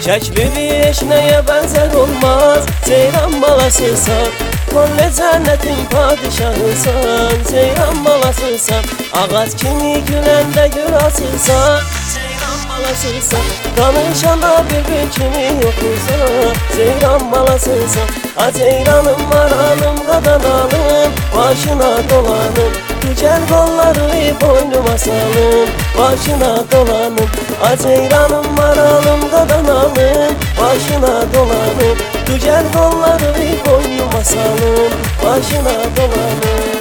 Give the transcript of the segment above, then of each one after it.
Şəkli bir eşnəyə bənzər olmaz, Ceyran balasısan. Kolle cennetin padişahısan, Ceyran balasısan. Ağaç kimi güləndə gül asılsan, Ceyran balasısan. Danışanda bülbül kimi yoxursan, Ceyran balasısan. A ceyranım maranım qadanalım, başına dolanım. Güzel kolları boynuma salım, başına dolanım. A ceyranım maralım qadanalım, başına dolanım. Güzel kolları boynuma salım, başına dolanım.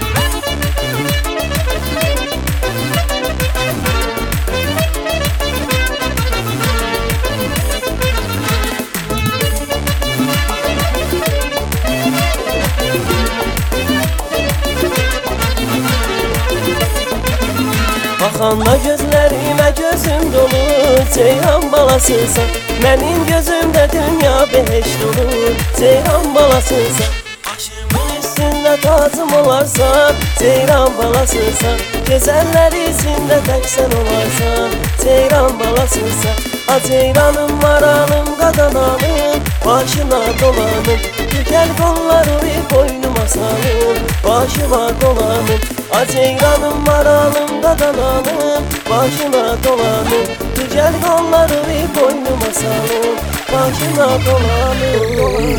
Baxanda gözlərimə gözüm dolu, Ceyran balasısan. Mənim gözümdə dünya behişt olur, Ceyran balasısan. Başımın üstündə tacım olarsan, Ceyran balasısan. Gözəllər içində tək sən olarsan, Ceyran balasısan. A ceyranım maralım qadanalım, başına dolanım. Güzel kolları boynuma salım, başıma dolanım. A ceyranım maralım qadanalım, başına dolanım. Güzel kolları boynuma salım, başına dolanım.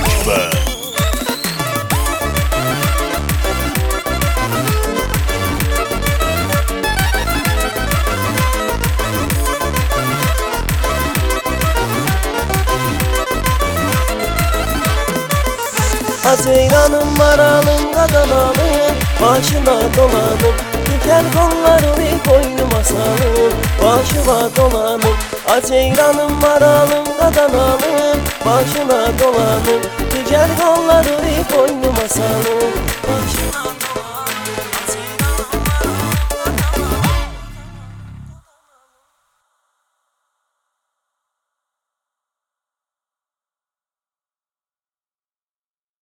A ceyranım maralım qadanalım, başına dolanım. Güzel kolları boynuma salım, başıma dolanım. A ceyranım maralım qadanalım, başına dolanım. Güzel kolları boynuma salım, başıma